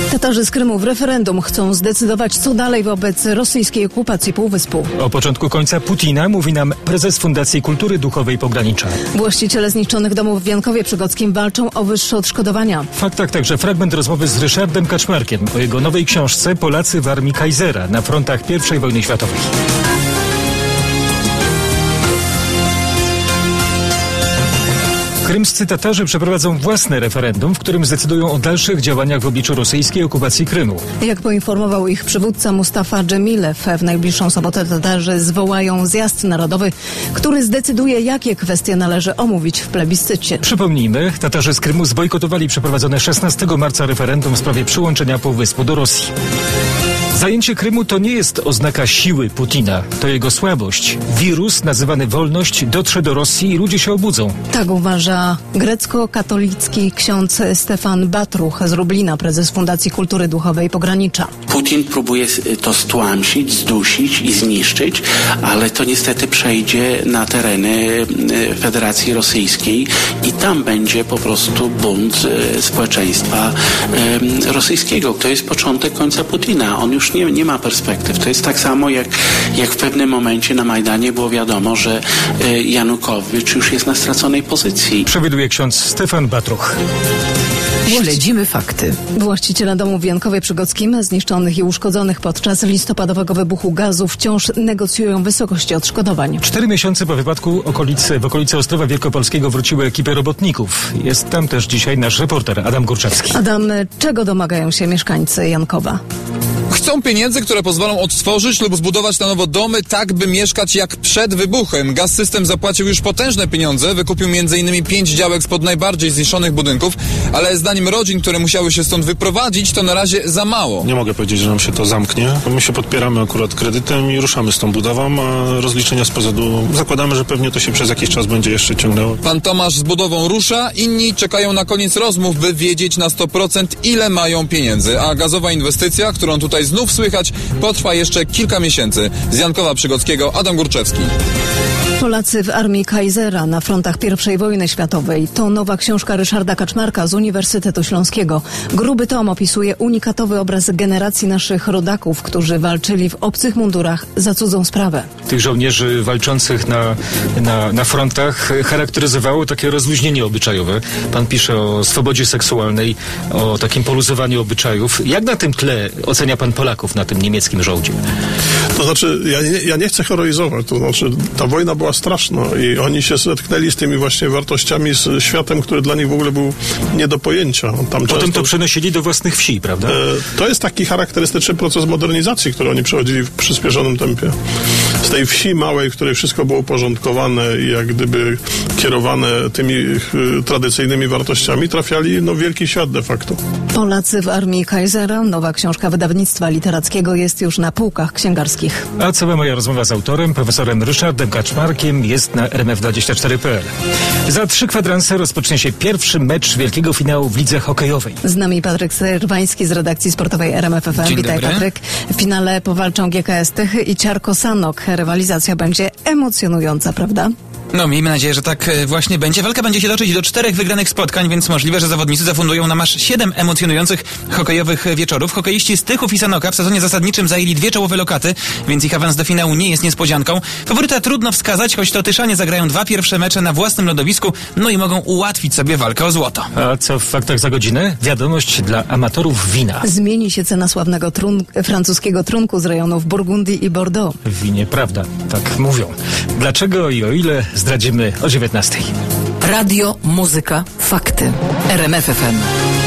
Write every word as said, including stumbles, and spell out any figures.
Tatarzy z Krymu w referendum chcą zdecydować, co dalej wobec rosyjskiej okupacji Półwyspu. O początku końca Putina mówi nam prezes Fundacji Kultury Duchowej Pogranicza. Właściciele zniszczonych domów w Jankowie Przygodzkim walczą o wyższe odszkodowania. W faktach także fragment rozmowy z Ryszardem Kaczmarkiem o jego nowej książce Polacy w armii Kaisera na frontach pierwszej wojny światowej. Krymscy Tatarzy przeprowadzą własne referendum, w którym zdecydują o dalszych działaniach w obliczu rosyjskiej okupacji Krymu. Jak poinformował ich przywódca Mustafa Dżemilew, w najbliższą sobotę Tatarzy zwołają zjazd narodowy, który zdecyduje, jakie kwestie należy omówić w plebiscycie. Przypomnijmy, Tatarzy z Krymu zbojkotowali przeprowadzone szesnastego marca referendum w sprawie przyłączenia Półwyspu do Rosji. Zajęcie Krymu to nie jest oznaka siły Putina, to jego słabość. Wirus nazywany wolność dotrze do Rosji i ludzie się obudzą. Tak uważa grecko-katolicki ksiądz Stefan Batruch z Lublina, prezes Fundacji Kultury Duchowej Pogranicza. Putin próbuje to stłamsić, zdusić i zniszczyć, ale to niestety przejdzie na tereny Federacji Rosyjskiej i tam będzie po prostu bunt społeczeństwa rosyjskiego. To jest początek końca Putina. On już nie, nie ma perspektyw. To jest tak samo jak, jak w pewnym momencie na Majdanie było wiadomo, że Janukowicz już jest na straconej pozycji. Przewiduje ksiądz Stefan Batruch. Śledzimy fakty. Właściciele domów w Jankowie Przygodzkim, zniszczonych i uszkodzonych podczas listopadowego wybuchu gazu, wciąż negocjują wysokości odszkodowań. Cztery miesiące po wypadku okolicy, w okolicy Ostrowa Wielkopolskiego wróciły ekipy robotników. Jest tam też dzisiaj nasz reporter Adam Górczewski. Adam, czego domagają się mieszkańcy Jankowa? Chcą pieniędzy, które pozwolą odtworzyć lub zbudować na nowo domy, tak by mieszkać jak przed wybuchem. Gaz System zapłacił już potężne pieniądze, wykupił między innymi pięć działek spod najbardziej zniszczonych budynków, ale zdaniem rodzin, które musiały się stąd wyprowadzić, to na razie za mało. Nie mogę powiedzieć, że nam się to zamknie. My się podpieramy akurat kredytem i ruszamy z tą budową, a rozliczenia z P Z u zakładamy, że pewnie to się przez jakiś czas będzie jeszcze ciągnęło. Pan Tomasz z budową rusza, inni czekają na koniec rozmów, by wiedzieć na sto procent ile mają pieniędzy, a gazowa inwestycja, którą tutaj znów słychać, potrwa jeszcze kilka miesięcy. Z Jankowa Przygodzkiego Adam Górczewski. Polacy w armii Kaisera na frontach pierwszej wojny światowej. To nowa książka Ryszarda Kaczmarka z Uniwersytetu Śląskiego. Gruby tom opisuje unikatowy obraz generacji naszych rodaków, którzy walczyli w obcych mundurach za cudzą sprawę. Tych żołnierzy walczących na, na, na frontach charakteryzowało takie rozluźnienie obyczajowe. Pan pisze o swobodzie seksualnej, o takim poluzowaniu obyczajów. Jak na tym tle ocenia pan Polaków na tym niemieckim żołdzie? To znaczy, ja nie, ja nie chcę heroizować, to znaczy ta wojna była straszna i oni się zetknęli z tymi właśnie wartościami, z światem, który dla nich w ogóle był nie do pojęcia. Tam Potem często, to przenosili do własnych wsi, prawda? E, to jest taki charakterystyczny proces modernizacji, który oni przechodzili w przyspieszonym tempie. Z tej wsi małej, w której wszystko było uporządkowane i jak gdyby kierowane tymi y, tradycyjnymi wartościami, trafiali no wielki świat de facto. Polacy w armii Kaisera, nowa książka wydawnictwa literackiego, jest już na półkach księgarskich. A cała moja rozmowa z autorem, profesorem Ryszardem Kaczmarkiem, jest na R M F dwadzieścia cztery kropka p l. Za trzy kwadranse rozpocznie się pierwszy mecz wielkiego finału w lidze hokejowej. Z nami Patryk Serwański z redakcji sportowej R M F F M. Dzień Witaj, dobry. Patryk. W finale powalczą G K S Tychy i Ciarko Sanok. Rywalizacja będzie emocjonująca, prawda? No, miejmy nadzieję, że tak właśnie będzie. Walka będzie się toczyć do czterech wygranych spotkań, więc możliwe, że zawodnicy zafundują nam aż siedem emocjonujących hokejowych wieczorów. Hokeiści z Tychów i Sanoka w sezonie zasadniczym zajęli dwie czołowe lokaty, więc ich awans do finału nie jest niespodzianką. Faworyta trudno wskazać, choć to Tyszanie zagrają dwa pierwsze mecze na własnym lodowisku, no i mogą ułatwić sobie walkę o złoto. A co w faktach za godzinę? Wiadomość dla amatorów wina. Zmieni się cena sławnego trun- francuskiego trunku z rejonów Burgundii i Bordeaux. W winie prawda, tak mówią. Dlaczego i o ile zdradzimy o dziewiętnastej. Radio, muzyka, fakty. R M F F M.